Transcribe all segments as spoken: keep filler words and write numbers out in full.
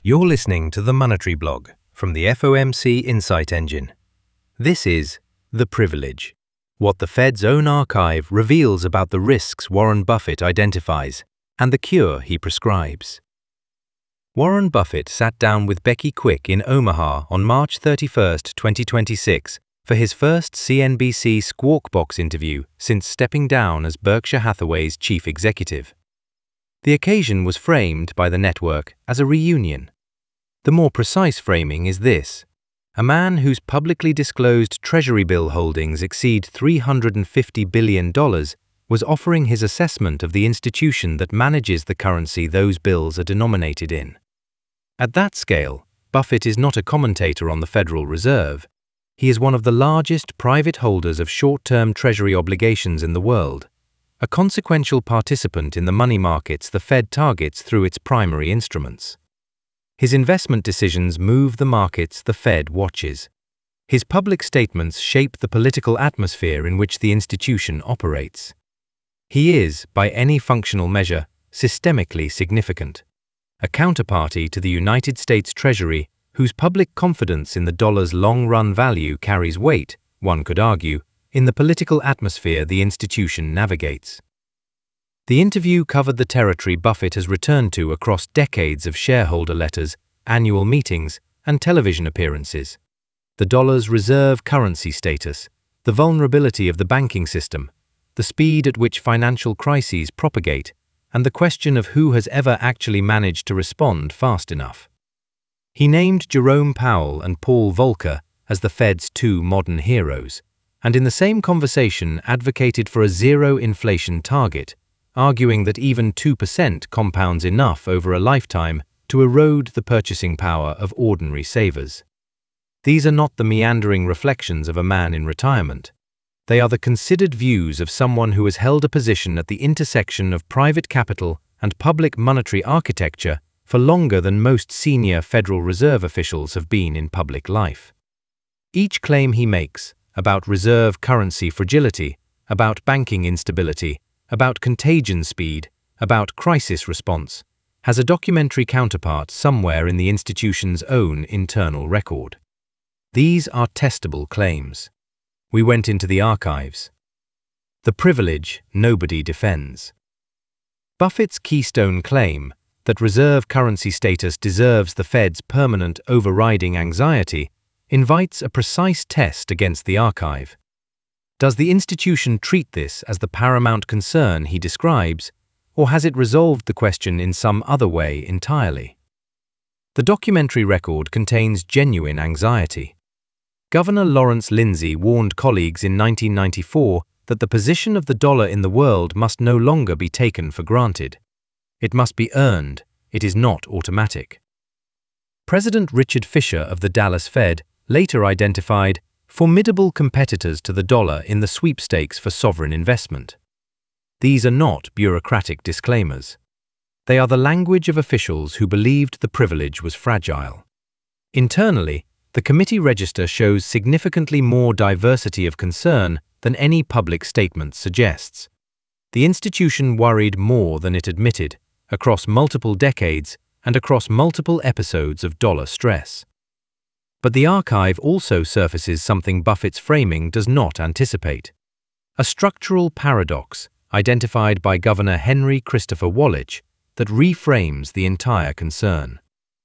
You're listening to the Monetary Blog from the F O M C Insight Engine. This is The Privilege, what the Fed's own archive reveals about the risks Warren Buffett identifies and the cure he prescribes. Warren Buffett sat down with Becky Quick in Omaha on March thirty-first, twenty twenty-six for his first C N B C Squawk Box interview since stepping down as Berkshire Hathaway's chief executive. The occasion was framed by the network as a reunion. The more precise framing is this: a man whose publicly disclosed Treasury bill holdings exceed three hundred fifty billion dollars was offering his assessment of the institution that manages the currency those bills are denominated in. At that scale, Buffett is not a commentator on the Federal Reserve. He is one of the largest private holders of short-term Treasury obligations in the world, a consequential participant in the money markets the Fed targets through its primary instruments. His investment decisions move the markets the Fed watches. His public statements shape the political atmosphere in which the institution operates. He is, by any functional measure, systemically significant, a counterparty to the United States Treasury whose public confidence in the dollar's long-run value carries weight, one could argue, in the political atmosphere the institution navigates. The interview covered the territory Buffett has returned to across decades of shareholder letters, annual meetings, and television appearances. The dollar's reserve currency status, the vulnerability of the banking system, the speed at which financial crises propagate, and the question of who has ever actually managed to respond fast enough. He named Jerome Powell and Paul Volcker as the Fed's two modern heroes, and in the same conversation advocated for a zero inflation target, arguing that even two percent compounds enough over a lifetime to erode the purchasing power of ordinary savers. These are not the meandering reflections of a man in retirement. They are the considered views of someone who has held a position at the intersection of private capital and public monetary architecture for longer than most senior Federal Reserve officials have been in public life. Each claim he makes about reserve currency fragility, about banking instability, about contagion speed, about crisis response, has a documentary counterpart somewhere in the institution's own internal record. These are testable claims. We went into the archives. The privilege nobody defends. Buffett's keystone claim that reserve currency status deserves the Fed's permanent overriding anxiety invites a precise test against the archive. Does the institution treat this as the paramount concern he describes, or has it resolved the question in some other way entirely? The documentary record contains genuine anxiety. Governor Lawrence Lindsay warned colleagues in nineteen ninety-four that the position of the dollar in the world must no longer be taken for granted. It must be earned. It is not automatic. President Richard Fisher of the Dallas Fed later identified formidable competitors to the dollar in the sweepstakes for sovereign investment. These are not bureaucratic disclaimers. They are the language of officials who believed the privilege was fragile. Internally, the committee register shows significantly more diversity of concern than any public statement suggests. The institution worried more than it admitted, across multiple decades and across multiple episodes of dollar stress. But the archive also surfaces something Buffett's framing does not anticipate: a structural paradox identified by Governor Henry Christopher Wallace that reframes the entire concern.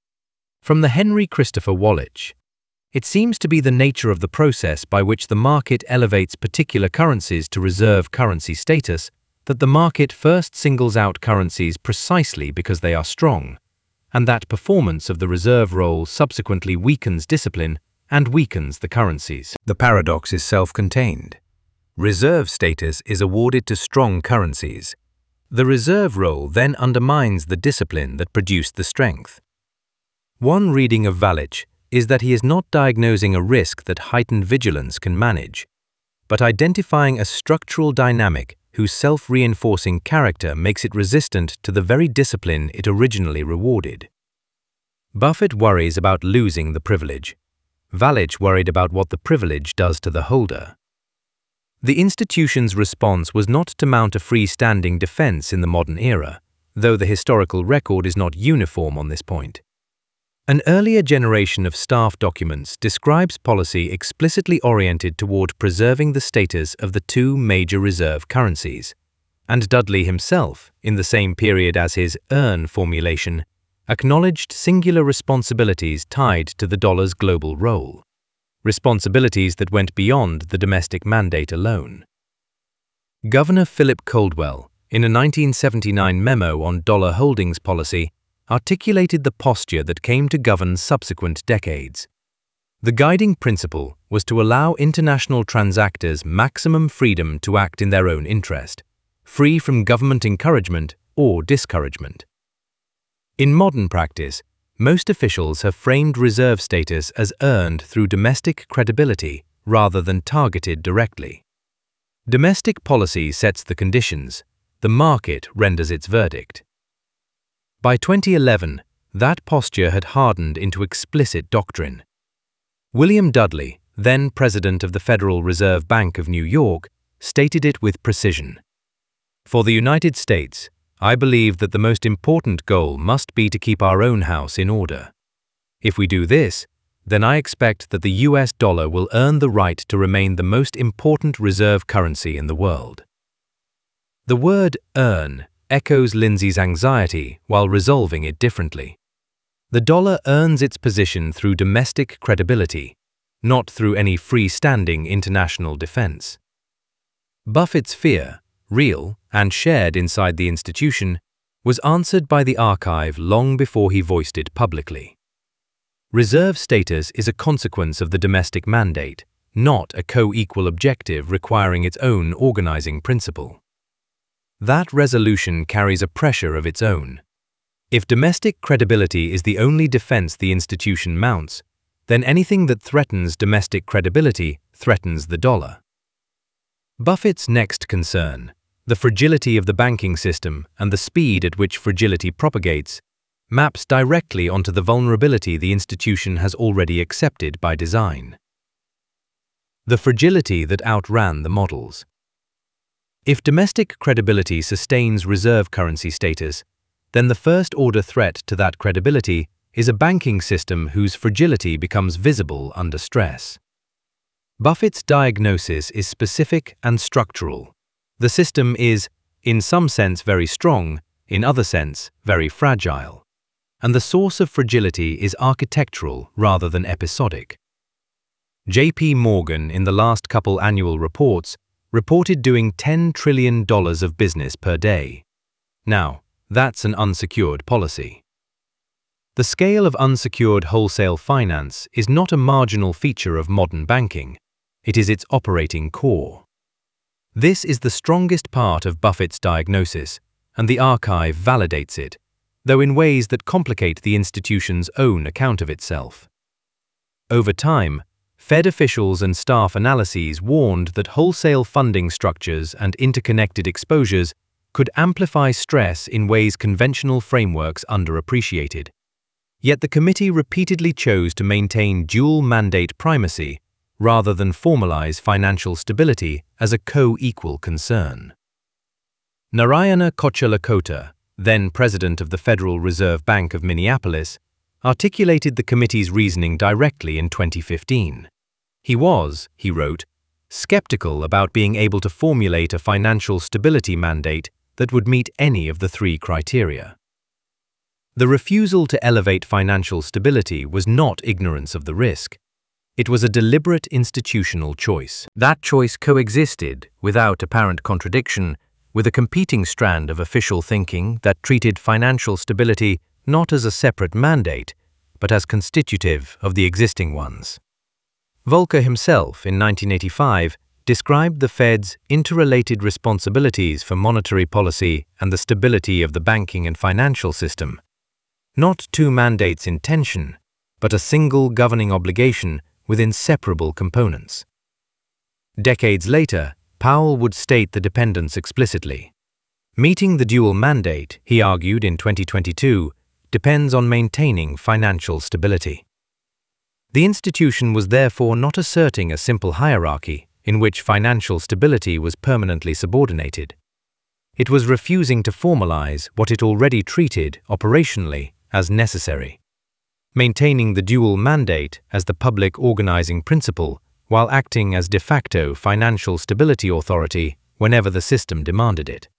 From the Henry Christopher Wallace: it seems to be the nature of the process by which the market elevates particular currencies to reserve currency status that the market first singles out currencies precisely because they are strong, and that performance of the reserve role subsequently weakens discipline and weakens the currencies. The paradox is self-contained. Reserve status is awarded to strong currencies. The reserve role then undermines the discipline that produced the strength. One reading of Wallace is that he is not diagnosing a risk that heightened vigilance can manage, but identifying a structural dynamic whose self-reinforcing character makes it resistant to the very discipline it originally rewarded. Buffett worries about losing the privilege. Wallace worried about what the privilege does to the holder. The institution's response was not to mount a freestanding defense in the modern era, though the historical record is not uniform on this point. An earlier generation of staff documents describes policy explicitly oriented toward preserving the status of the two major reserve currencies, and Dudley himself, in the same period as his earn formulation, acknowledged singular responsibilities tied to the dollar's global role, responsibilities that went beyond the domestic mandate alone. Governor Philip Caldwell, in a nineteen seventy-nine memo on dollar holdings policy, articulated the posture that came to govern subsequent decades. The guiding principle was to allow international transactors maximum freedom to act in their own interest, free from government encouragement or discouragement. In modern practice, most officials have framed reserve status as earned through domestic credibility rather than targeted directly. Domestic policy sets the conditions, the market renders its verdict. By twenty eleven, that posture had hardened into explicit doctrine. William Dudley, then President of the Federal Reserve Bank of New York, stated it with precision. For the United States, I believe that the most important goal must be to keep our own house in order. If we do this, then I expect that the U S dollar will earn the right to remain the most important reserve currency in the world. The word earn echoes Lindsay's anxiety while resolving it differently. The dollar earns its position through domestic credibility, not through any freestanding international defense. Buffett's fear, real and shared inside the institution, was answered by the archive long before he voiced it publicly. Reserve status is a consequence of the domestic mandate, not a co-equal objective requiring its own organizing principle. That resolution carries a pressure of its own. If domestic credibility is the only defense the institution mounts, then anything that threatens domestic credibility threatens the dollar. Buffett's next concern, the fragility of the banking system and the speed at which fragility propagates, maps directly onto the vulnerability the institution has already accepted by design. The fragility that outran the models. If domestic credibility sustains reserve currency status, then the first-order threat to that credibility is a banking system whose fragility becomes visible under stress. Buffett's diagnosis is specific and structural. The system is, in some sense, very strong, in other sense, very fragile. And the source of fragility is architectural rather than episodic. J P Morgan, in the last couple annual reports, reported doing ten trillion dollars of business per day. Now, that's an unsecured policy. The scale of unsecured wholesale finance is not a marginal feature of modern banking. It is its operating core. This is the strongest part of Buffett's diagnosis, and the archive validates it, though in ways that complicate the institution's own account of itself. Over time, Fed officials and staff analyses warned that wholesale funding structures and interconnected exposures could amplify stress in ways conventional frameworks underappreciated. Yet the committee repeatedly chose to maintain dual mandate primacy rather than formalize financial stability as a co-equal concern. Narayana Kocherlakota, then president of the Federal Reserve Bank of Minneapolis, articulated the committee's reasoning directly in twenty fifteen. He was, he wrote, skeptical about being able to formulate a financial stability mandate that would meet any of the three criteria. The refusal to elevate financial stability was not ignorance of the risk. It was a deliberate institutional choice. That choice coexisted, without apparent contradiction, with a competing strand of official thinking that treated financial stability not as a separate mandate, but as constitutive of the existing ones. Volcker himself, in nineteen eighty-five, described the Fed's interrelated responsibilities for monetary policy and the stability of the banking and financial system. Not two mandates in tension, but a single governing obligation with inseparable components. Decades later, Powell would state the dependence explicitly. Meeting the dual mandate, he argued in twenty twenty-two, depends on maintaining financial stability. The institution was therefore not asserting a simple hierarchy in which financial stability was permanently subordinated. It was refusing to formalize what it already treated operationally as necessary. maintaining the dual mandate as the public organizing principle while acting as de facto financial stability authority whenever the system demanded it.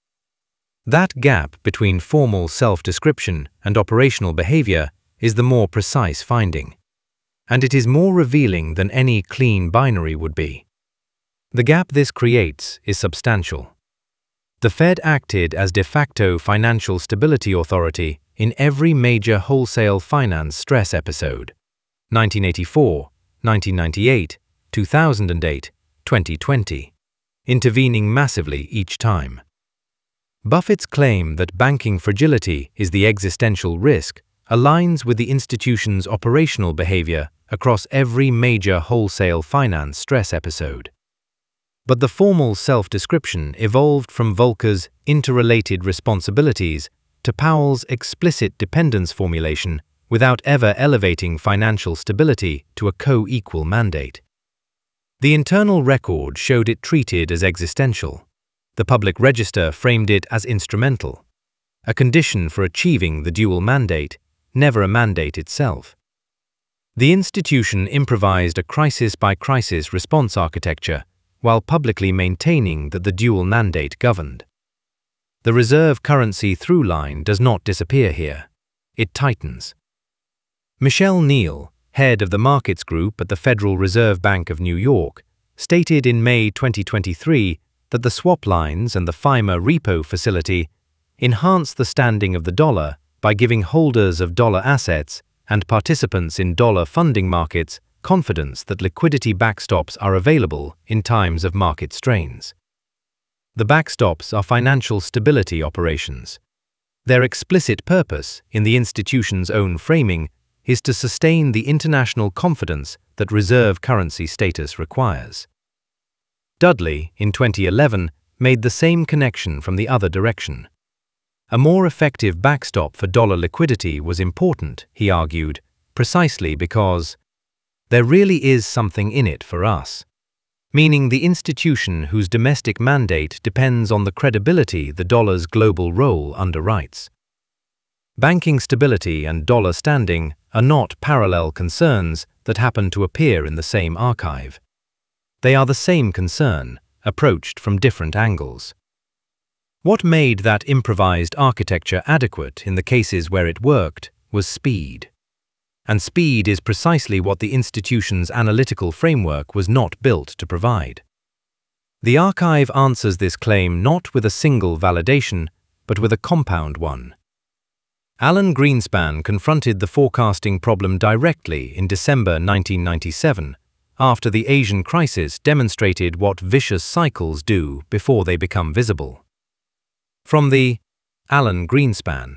That gap between formal self-description and operational behavior is the more precise finding, and it is more revealing than any clean binary would be. The gap this creates is substantial. The Fed acted as de facto financial stability authority in every major wholesale finance stress episode: nineteen eighty-four, nineteen ninety-eight, two thousand eight, twenty twenty, intervening massively each time. Buffett's claim that banking fragility is the existential risk aligns with the institution's operational behavior across every major wholesale finance stress episode. But the formal self-description evolved from Volcker's interrelated responsibilities to Powell's explicit dependence formulation without ever elevating financial stability to a co-equal mandate. The internal record showed it treated as existential. The public register framed it as instrumental, a condition for achieving the dual mandate, never a mandate itself. The institution improvised a crisis-by-crisis response architecture while publicly maintaining that the dual mandate governed. The reserve currency through line does not disappear here. It tightens. Michelle Neal, head of the Markets Group at the Federal Reserve Bank of New York, stated in May twenty twenty-three that the swap lines and the FIMA repo facility enhance the standing of the dollar by giving holders of dollar assets and participants in dollar funding markets confidence that liquidity backstops are available in times of market strains. The backstops are financial stability operations. Their explicit purpose, in the institution's own framing, is to sustain the international confidence that reserve currency status requires. Dudley, in twenty eleven, made the same connection from the other direction. A more effective backstop for dollar liquidity was important, he argued, precisely because there really is something in it for us, meaning the institution whose domestic mandate depends on the credibility the dollar's global role underwrites. Banking stability and dollar standing are not parallel concerns that happen to appear in the same archive. They are the same concern, approached from different angles. What made that improvised architecture adequate in the cases where it worked was speed. And speed is precisely what the institution's analytical framework was not built to provide. The archive answers this claim not with a single validation, but with a compound one. Alan Greenspan confronted the forecasting problem directly in December nineteen ninety-seven, after the Asian crisis demonstrated what vicious cycles do before they become visible. From the Alan Greenspan: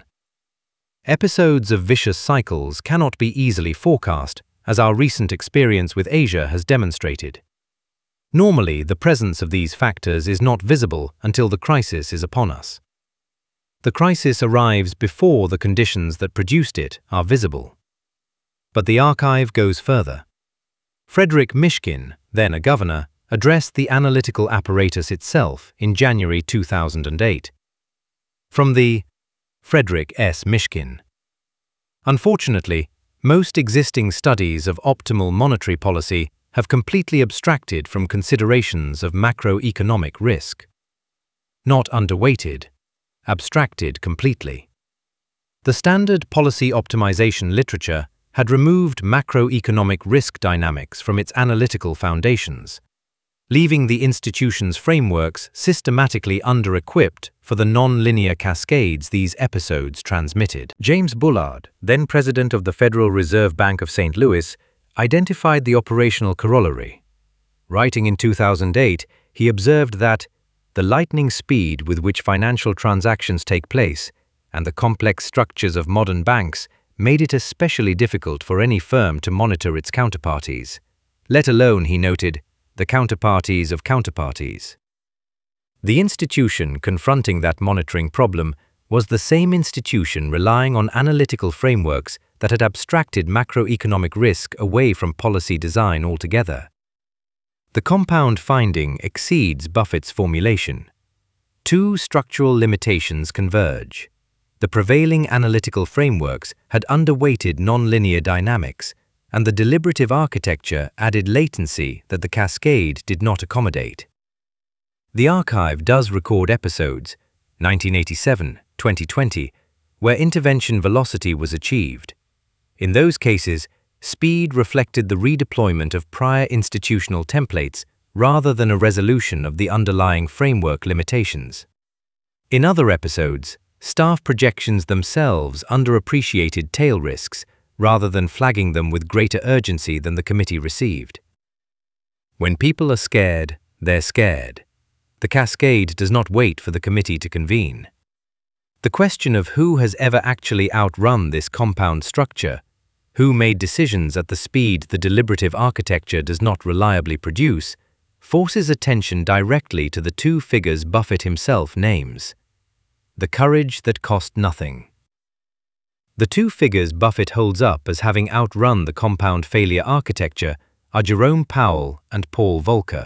episodes of vicious cycles cannot be easily forecast, as our recent experience with Asia has demonstrated. Normally, the presence of these factors is not visible until the crisis is upon us. The crisis arrives before the conditions that produced it are visible. But the archive goes further. Frederick Mishkin, then a governor, addressed the analytical apparatus itself in January two thousand eight. From the Frederick S. Mishkin: unfortunately, most existing studies of optimal monetary policy have completely abstracted from considerations of macroeconomic risk. Not underweighted, abstracted completely. The standard policy optimization literature had removed macroeconomic risk dynamics from its analytical foundations, leaving the institution's frameworks systematically under-equipped for the non-linear cascades these episodes transmitted. James Bullard, then president of the Federal Reserve Bank of Saint Louis, identified the operational corollary. Writing in two thousand eight, he observed that the lightning speed with which financial transactions take place and the complex structures of modern banks made it especially difficult for any firm to monitor its counterparties, let alone, he noted, the counterparties of counterparties. The institution confronting that monitoring problem was the same institution relying on analytical frameworks that had abstracted macroeconomic risk away from policy design altogether. The compound finding exceeds Buffett's formulation. Two structural limitations converge. The prevailing analytical frameworks had underweighted nonlinear dynamics, and the deliberative architecture added latency that the cascade did not accommodate. The archive does record episodes, nineteen eighty-seven, twenty twenty, where intervention velocity was achieved. In those cases, speed reflected the redeployment of prior institutional templates rather than a resolution of the underlying framework limitations. In other episodes, staff projections themselves underappreciated tail risks rather than flagging them with greater urgency than the committee received. When people are scared, they're scared. The cascade does not wait for the committee to convene. The question of who has ever actually outrun this compound structure, who made decisions at the speed the deliberative architecture does not reliably produce, forces attention directly to the two figures Buffett himself names: the courage that cost nothing. The two figures Buffett holds up as having outrun the compound failure architecture are Jerome Powell and Paul Volcker.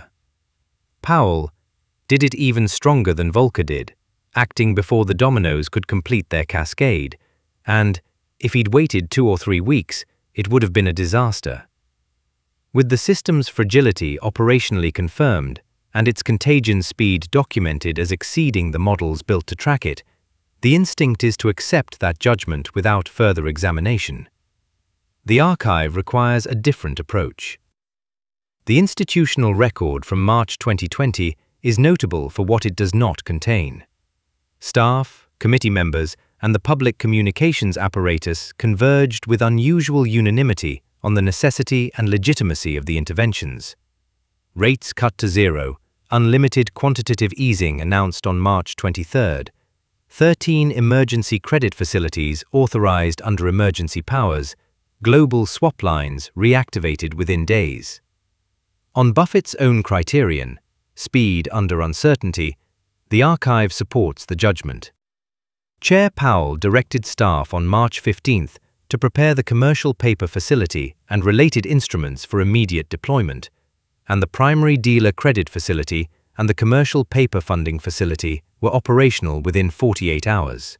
Powell did it even stronger than Volcker did, acting before the dominoes could complete their cascade, and, if he'd waited two or three weeks, it would have been a disaster. With the system's fragility operationally confirmed and its contagion speed documented as exceeding the models built to track it, the instinct is to accept that judgment without further examination. The archive requires a different approach. The institutional record from March twenty twenty is notable for what it does not contain. Staff, committee members, and the public communications apparatus converged with unusual unanimity on the necessity and legitimacy of the interventions. Rates cut to zero, unlimited quantitative easing announced on March twenty-third, thirteen emergency credit facilities authorized under emergency powers, global swap lines reactivated within days. On Buffett's own criterion, speed under uncertainty, the archive supports the judgment. Chair Powell directed staff on March fifteenth to prepare the commercial paper facility and related instruments for immediate deployment, and the primary dealer credit facility and the commercial paper funding facility were operational within forty-eight hours.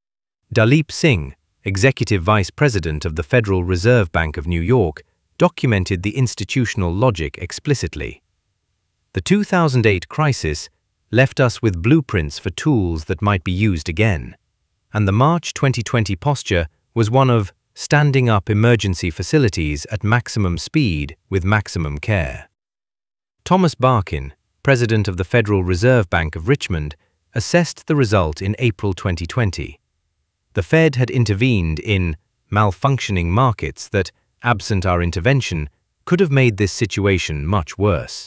Dalip Singh, Executive Vice President of the Federal Reserve Bank of New York, documented the institutional logic explicitly. The two thousand eight crisis left us with blueprints for tools that might be used again, and the March twenty twenty posture was one of standing up emergency facilities at maximum speed with maximum care. Thomas Barkin, President of the Federal Reserve Bank of Richmond, assessed the result in April twenty twenty. The Fed had intervened in malfunctioning markets that, absent our intervention, could have made this situation much worse.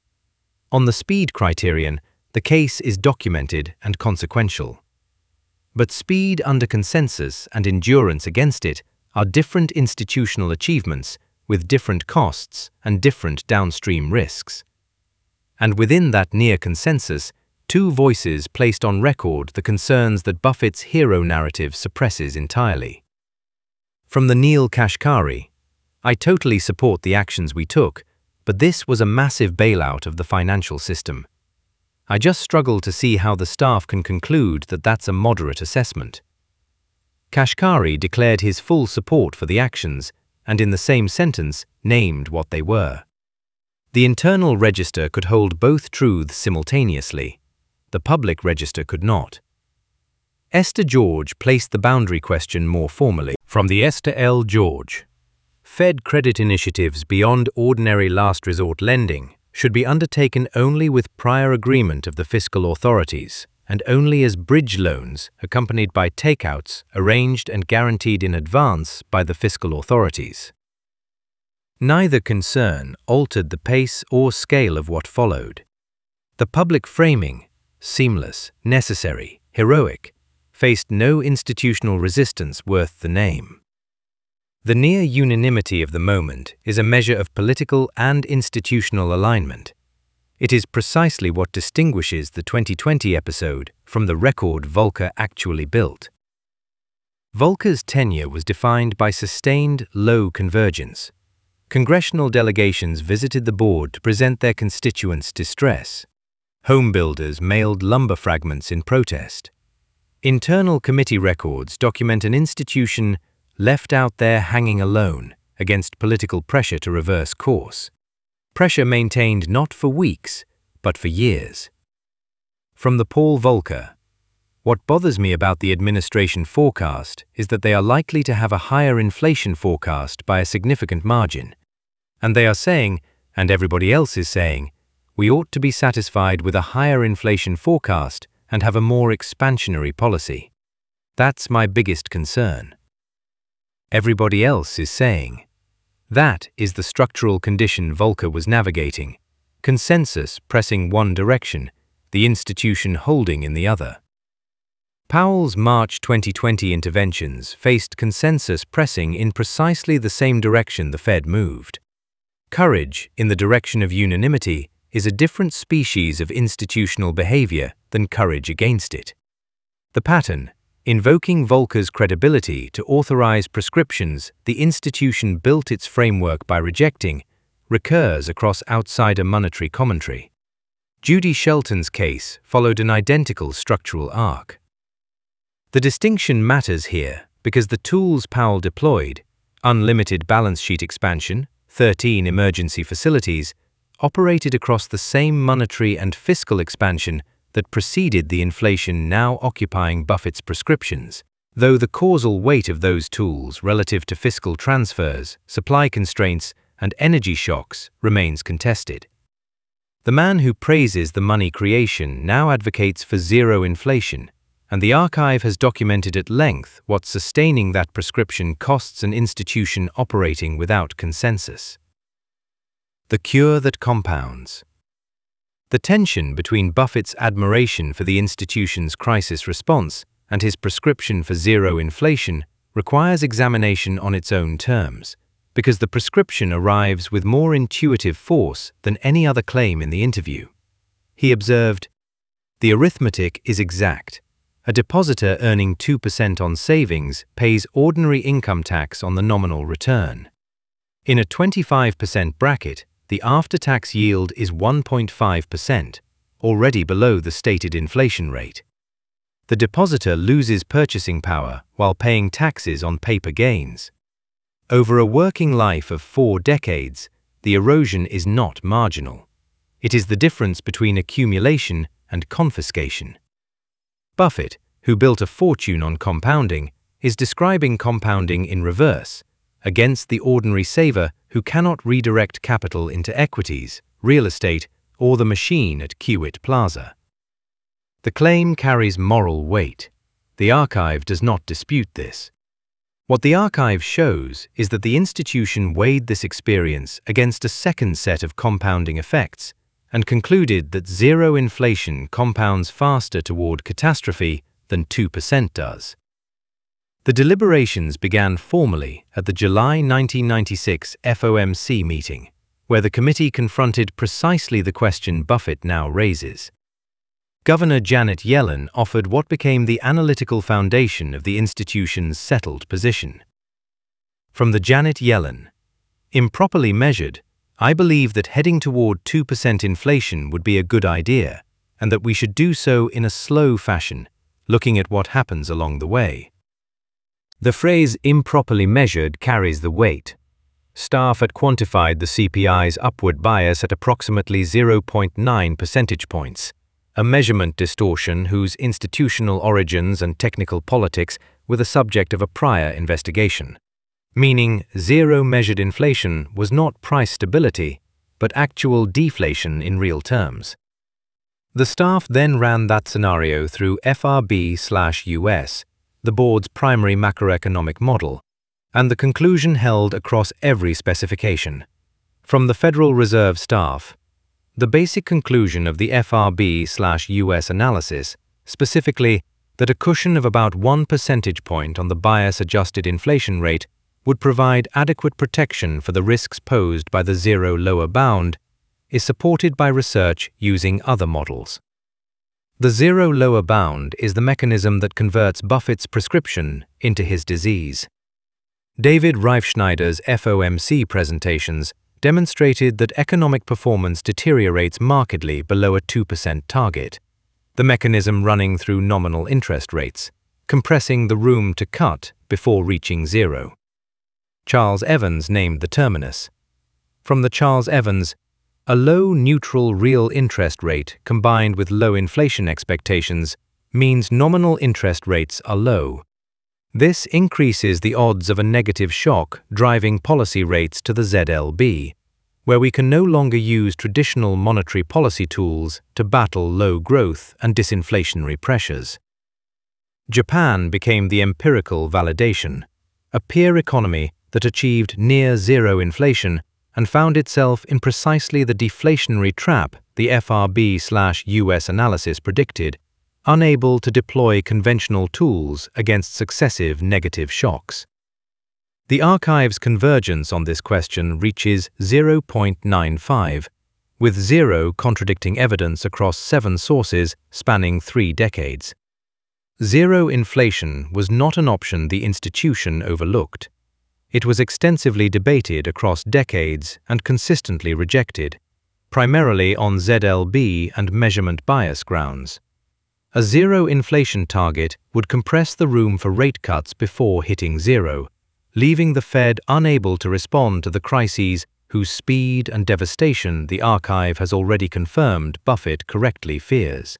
On the speed criterion, the case is documented and consequential. But speed under consensus and endurance against it are different institutional achievements with different costs and different downstream risks. And within that near consensus, two voices placed on record the concerns that Buffett's hero narrative suppresses entirely. From the Neel Kashkari, "I totally support the actions we took, but this was a massive bailout of the financial system. I just struggle to see how the staff can conclude that that's a moderate assessment." Kashkari declared his full support for the actions and in the same sentence named what they were. The internal register could hold both truths simultaneously. The public register could not. Esther George placed the boundary question more formally. From the Esther L. George, Fed credit initiatives beyond ordinary last resort lending should be undertaken only with prior agreement of the fiscal authorities and only as bridge loans accompanied by takeouts arranged and guaranteed in advance by the fiscal authorities. Neither concern altered the pace or scale of what followed. The public framing, seamless, necessary, heroic, faced no institutional resistance worth the name. The near unanimity of the moment is a measure of political and institutional alignment. It is precisely what distinguishes the twenty twenty episode from the record Volcker actually built. Volcker's tenure was defined by sustained low convergence. Congressional delegations visited the board to present their constituents' distress. Home builders mailed lumber fragments in protest. Internal committee records document an institution left out there hanging alone against political pressure to reverse course. Pressure maintained not for weeks, but for years. From the Paul Volcker, what bothers me about the administration forecast is that they are likely to have a higher inflation forecast by a significant margin. And they are saying, and everybody else is saying, we ought to be satisfied with a higher inflation forecast and have a more expansionary policy. That's my biggest concern. Everybody else is saying. That is the structural condition Volcker was navigating, consensus pressing one direction, the institution holding in the other. Powell's March twenty twenty interventions faced consensus pressing in precisely the same direction the Fed moved. Courage in the direction of unanimity is a different species of institutional behavior than courage against it. The pattern, invoking Volcker's credibility to authorize prescriptions the institution built its framework by rejecting, recurs across outsider monetary commentary. Judy Shelton's case followed an identical structural arc. The distinction matters here because the tools Powell deployed, unlimited balance sheet expansion, thirteen emergency facilities, operated across the same monetary and fiscal expansion that preceded the inflation now occupying Buffett's prescriptions, though the causal weight of those tools relative to fiscal transfers, supply constraints, and energy shocks remains contested. The man who praises the money creation now advocates for zero inflation, and the archive has documented at length what sustaining that prescription costs an institution operating without consensus. The cure that compounds. The tension between Buffett's admiration for the institution's crisis response and his prescription for zero inflation requires examination on its own terms, because the prescription arrives with more intuitive force than any other claim in the interview. He observed, "The arithmetic is exact. A depositor earning two percent on savings pays ordinary income tax on the nominal return. In a twenty-five percent bracket, the after-tax yield is one point five percent, already below the stated inflation rate. The depositor loses purchasing power while paying taxes on paper gains. Over a working life of four decades, the erosion is not marginal. It is the difference between accumulation and confiscation." Buffett, who built a fortune on compounding, is describing compounding in reverse, against the ordinary saver who cannot redirect capital into equities, real estate, or the machine at Kiewit Plaza. The claim carries moral weight. The archive does not dispute this. What the archive shows is that the institution weighed this experience against a second set of compounding effects and concluded that zero inflation compounds faster toward catastrophe than two percent does. The deliberations began formally at the July nineteen ninety-six F O M C meeting, where the committee confronted precisely the question Buffett now raises. Governor Janet Yellen offered what became the analytical foundation of the institution's settled position. From the Janet Yellen, "Improperly measured, I believe that heading toward two percent inflation would be a good idea, and that we should do so in a slow fashion, looking at what happens along the way." The phrase improperly measured carries the weight. Staff had quantified the C P I's upward bias at approximately zero point nine percentage points, a measurement distortion whose institutional origins and technical politics were the subject of a prior investigation. Meaning zero measured inflation was not price stability, but actual deflation in real terms. The staff then ran that scenario through F R B slash U S, the board's primary macroeconomic model, and the conclusion held across every specification. From the Federal Reserve staff, the basic conclusion of the F R B slash U S analysis, specifically that a cushion of about one percentage point on the bias-adjusted inflation rate would provide adequate protection for the risks posed by the zero lower bound, is supported by research using other models. The zero lower bound is the mechanism that converts Buffett's prescription into his disease. David Reifschneider's F O M C presentations demonstrated that economic performance deteriorates markedly below a two percent target. the mechanism running through nominal interest rates, compressing the room to cut before reaching zero. Charles Evans named the terminus. From the Charles Evans, a low neutral real interest rate combined with low inflation expectations means nominal interest rates are low. This increases the odds of a negative shock driving policy rates to the Z L B, where we can no longer use traditional monetary policy tools to battle low growth and disinflationary pressures. Japan became the empirical validation, a peer economy that achieved near zero inflation and found itself in precisely the deflationary trap the F R B slash U S analysis predicted, unable to deploy conventional tools against successive negative shocks. The archive's convergence on this question reaches zero point nine five, with zero contradicting evidence across seven sources spanning three decades. Zero inflation was not an option the institution overlooked. It was extensively debated across decades and consistently rejected, primarily on Z L B and measurement bias grounds. A zero inflation target would compress the room for rate cuts before hitting zero, leaving the Fed unable to respond to the crises whose speed and devastation the archive has already confirmed Buffett correctly fears.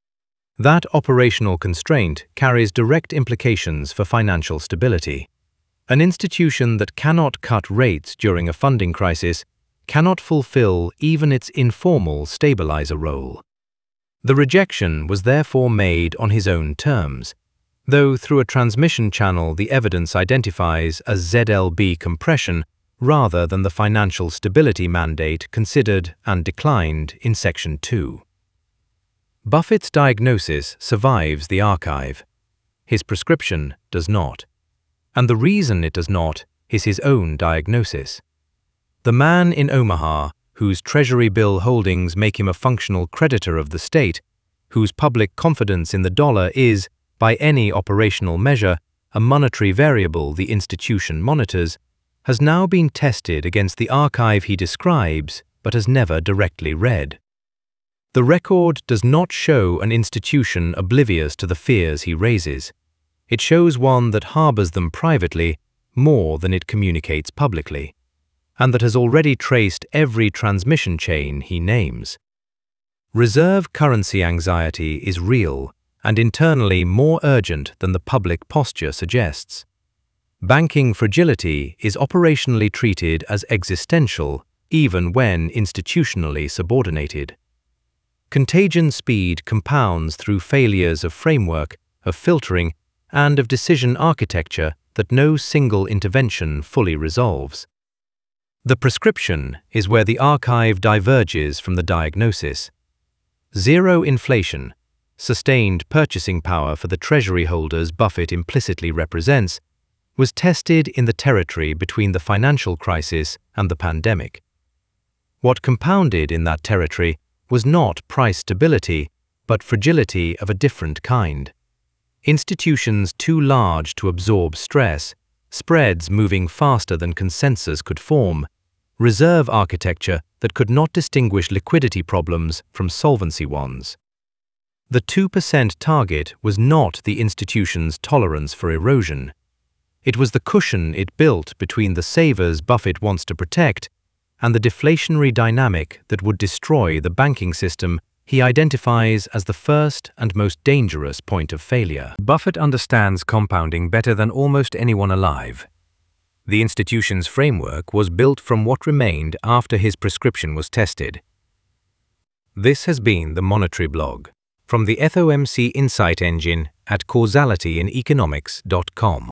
That operational constraint carries direct implications for financial stability. An institution that cannot cut rates during a funding crisis cannot fulfill even its informal stabilizer role. The rejection was therefore made on his own terms, though through a transmission channel the evidence identifies as Z L B compression rather than the financial stability mandate considered and declined in Section two. Buffett's diagnosis survives the archive. His prescription does not. And the reason it does not is his own diagnosis. The man in Omaha, whose Treasury bill holdings make him a functional creditor of the state, whose public confidence in the dollar is, by any operational measure, a monetary variable the institution monitors, has now been tested against the archive he describes but has never directly read. The record does not show an institution oblivious to the fears he raises. It shows one that harbors them privately more than it communicates publicly, and that has already traced every transmission chain he names. Reserve currency anxiety is real and internally more urgent than the public posture suggests. Banking fragility is operationally treated as existential even when institutionally subordinated. Contagion speed compounds through failures of framework, of filtering, and of decision architecture that no single intervention fully resolves. The prescription is where the archive diverges from the diagnosis. Zero inflation, sustained purchasing power for the Treasury holders Buffett implicitly represents, was tested in the territory between the financial crisis and the pandemic. What compounded in that territory was not price stability, but fragility of a different kind. Institutions too large to absorb stress, spreads moving faster than consensus could form, reserve architecture that could not distinguish liquidity problems from solvency ones. The two percent target was not the institution's tolerance for erosion. It was the cushion it built between the savers Buffett wants to protect and the deflationary dynamic that would destroy the banking system he identifies as the first and most dangerous point of failure. Buffett understands compounding better than almost anyone alive. The institution's framework was built from what remained after his prescription was tested. This has been the Monetary Blog from the F O M C Insight Engine at causality in economics dot com.